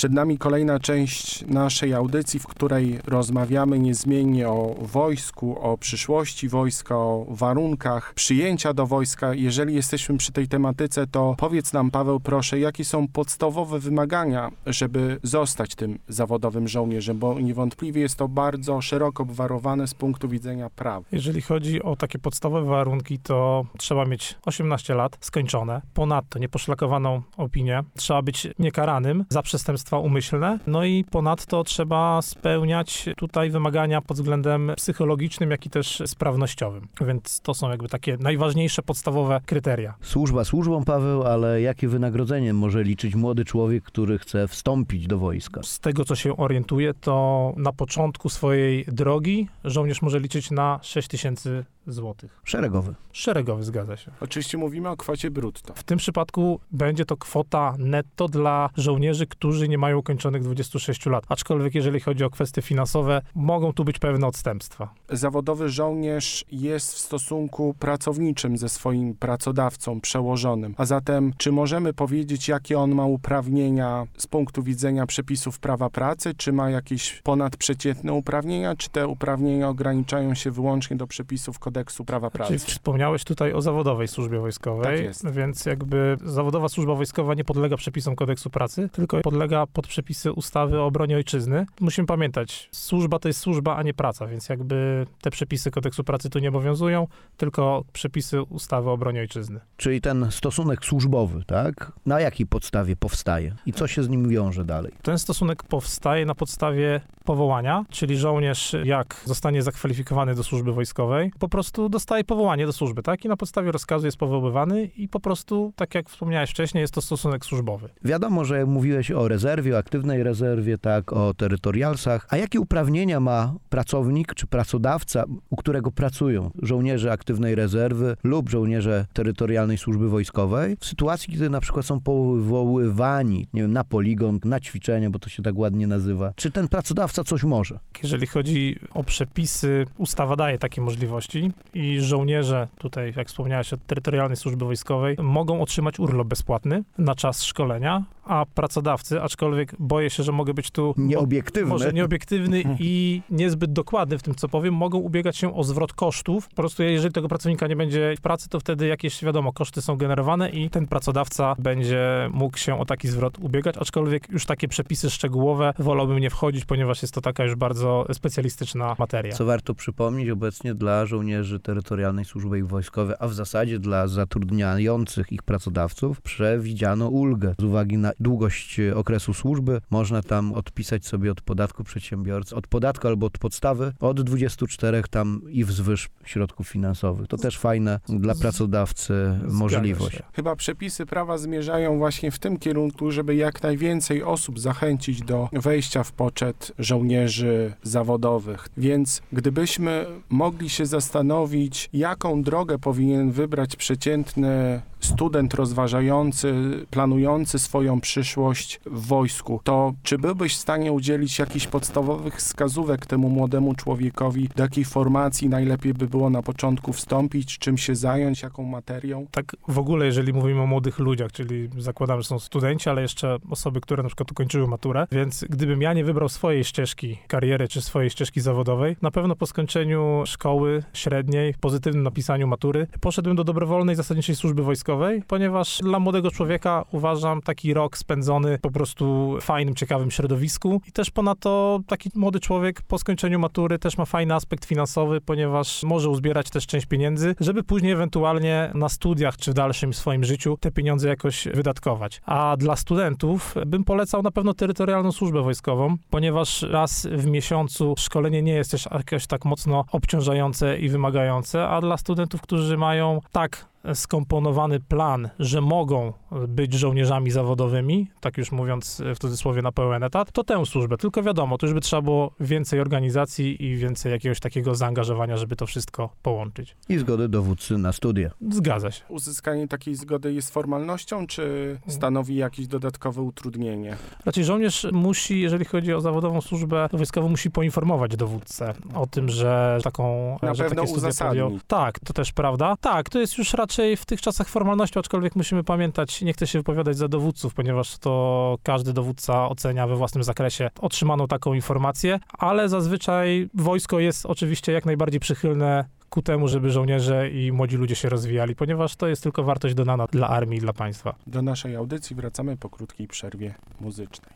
Przed nami kolejna część naszej audycji, w której rozmawiamy niezmiennie o wojsku, o przyszłości wojska, o warunkach przyjęcia do wojska. Jeżeli jesteśmy przy tej tematyce, to powiedz nam, Paweł, proszę, jakie są podstawowe wymagania, żeby zostać tym zawodowym żołnierzem, bo niewątpliwie jest to bardzo szeroko obwarowane z punktu widzenia prawa. Jeżeli chodzi o takie podstawowe warunki, to trzeba mieć 18 lat skończone, ponadto nieposzlakowaną opinię, trzeba być niekaranym za przestępstwa umyślne, no i ponadto trzeba spełniać tutaj wymagania pod względem psychologicznym, jak i też sprawnościowym. Więc to są jakby takie najważniejsze, podstawowe kryteria. Służba służbą, Paweł, ale jakie wynagrodzenie może liczyć młody człowiek, który chce wstąpić do wojska? Z tego, co się orientuję, to na początku swojej drogi żołnierz może liczyć na 6000 złotych. Szeregowy. Szeregowy, zgadza się. Oczywiście mówimy o kwocie brutto. W tym przypadku będzie to kwota netto dla żołnierzy, którzy nie mają ukończonych 26 lat. Aczkolwiek jeżeli chodzi o kwestie finansowe, mogą tu być pewne odstępstwa. Zawodowy żołnierz jest w stosunku pracowniczym ze swoim pracodawcą, przełożonym. A zatem, czy możemy powiedzieć, jakie on ma uprawnienia z punktu widzenia przepisów prawa pracy? Czy ma jakieś ponadprzeciętne uprawnienia? Czy te uprawnienia ograniczają się wyłącznie do przepisów kodeksu prawa pracy? Czyli wspomniałeś tutaj o zawodowej służbie wojskowej, Tak jest. Więc jakby zawodowa służba wojskowa nie podlega przepisom kodeksu pracy, tylko podlega pod przepisy ustawy o obronie ojczyzny. Musimy pamiętać, służba to jest służba, a nie praca, więc jakby te przepisy kodeksu pracy tu nie obowiązują, tylko przepisy ustawy o obronie ojczyzny. Czyli ten stosunek służbowy, tak? Na jakiej podstawie powstaje? I co się z nim wiąże dalej? Ten stosunek powstaje na podstawie powołania, czyli żołnierz, jak zostanie zakwalifikowany do służby wojskowej, po prostu dostaje powołanie do służby, tak? I na podstawie rozkazu jest powoływany i po prostu, tak jak wspomniałeś wcześniej, jest to stosunek służbowy. Wiadomo, że mówiłeś o rezerwie, o aktywnej rezerwie, tak, o terytorialsach. A jakie uprawnienia ma pracownik czy pracodawca, u którego pracują żołnierze aktywnej rezerwy lub żołnierze terytorialnej służby wojskowej w sytuacji, kiedy na przykład są powoływani, nie wiem, na poligon, na ćwiczenie, bo to się tak ładnie nazywa. Czy ten pracodawca coś może? Jeżeli chodzi o przepisy, ustawa daje takie możliwości i żołnierze, tutaj jak wspomniałeś, od terytorialnej służby wojskowej, mogą otrzymać urlop bezpłatny na czas szkolenia, a pracodawcy, aczkolwiek boję się, że mogę być tu może nieobiektywny i niezbyt dokładny w tym, co powiem, mogą ubiegać się o zwrot kosztów. Po prostu jeżeli tego pracownika nie będzie w pracy, to wtedy jakieś, wiadomo, koszty są generowane i ten pracodawca będzie mógł się o taki zwrot ubiegać, aczkolwiek już takie przepisy szczegółowe wolałbym nie wchodzić, ponieważ jest to taka już bardzo specjalistyczna materia. Co warto przypomnieć, obecnie dla żołnierzy terytorialnej służby wojskowej, a w zasadzie dla zatrudniających ich pracodawców, przewidziano ulgę. Z uwagi na długość okresu służby można tam odpisać sobie od podatku przedsiębiorcy, od podatku albo od podstawy, od 24 tam i wzwyż środków finansowych. To też fajne dla pracodawcy możliwość. Chyba przepisy prawa zmierzają właśnie w tym kierunku, żeby jak najwięcej osób zachęcić do wejścia w poczet żołnierzy zawodowych. Więc gdybyśmy mogli się zastanowić, jaką drogę powinien wybrać przeciętny student rozważający, planujący swoją przyszłość w wojsku, to czy byłbyś w stanie udzielić jakichś podstawowych wskazówek temu młodemu człowiekowi, do jakiej formacji najlepiej by było na początku wstąpić, czym się zająć, jaką materią? Tak w ogóle, jeżeli mówimy o młodych ludziach, czyli zakładam, że są studenci, ale jeszcze osoby, które na przykład ukończyły maturę, więc gdybym ja nie wybrał swojej ścieżki kariery, czy swojej ścieżki zawodowej, na pewno po skończeniu szkoły średniej, pozytywnym napisaniu matury, poszedłem do dobrowolnej zasadniczej służby wojskowej, ponieważ dla młodego człowieka uważam taki rok spędzony po prostu w fajnym, ciekawym środowisku i też ponadto taki młody człowiek po skończeniu matury też ma fajny aspekt finansowy, ponieważ może uzbierać też część pieniędzy, żeby później ewentualnie na studiach czy w dalszym swoim życiu te pieniądze jakoś wydatkować. A dla studentów bym polecał na pewno terytorialną służbę wojskową, ponieważ raz w miesiącu szkolenie nie jest też jakoś tak mocno obciążające i wymagające, a dla studentów, którzy mają tak skomponowany plan, że mogą być żołnierzami zawodowymi, tak już mówiąc w cudzysłowie na pełen etat, to tę służbę. Tylko wiadomo, to już by trzeba było więcej organizacji i więcej jakiegoś takiego zaangażowania, żeby to wszystko połączyć. I zgody dowódcy na studia. Zgadza się. Uzyskanie takiej zgody jest formalnością, czy stanowi jakieś dodatkowe utrudnienie? Raczej żołnierz musi, jeżeli chodzi o zawodową służbę wojskową, musi poinformować dowódcę o tym, że taką... Na że pewno takie studia uzasadnić. Tak, to też prawda. Tak, to jest już raczej raczej w tych czasach formalnością, aczkolwiek musimy pamiętać, nie chcę się wypowiadać za dowódców, ponieważ to każdy dowódca ocenia we własnym zakresie otrzymaną taką informację, ale zazwyczaj wojsko jest oczywiście jak najbardziej przychylne ku temu, żeby żołnierze i młodzi ludzie się rozwijali, ponieważ to jest tylko wartość dodana dla armii i dla państwa. Do naszej audycji wracamy po krótkiej przerwie muzycznej.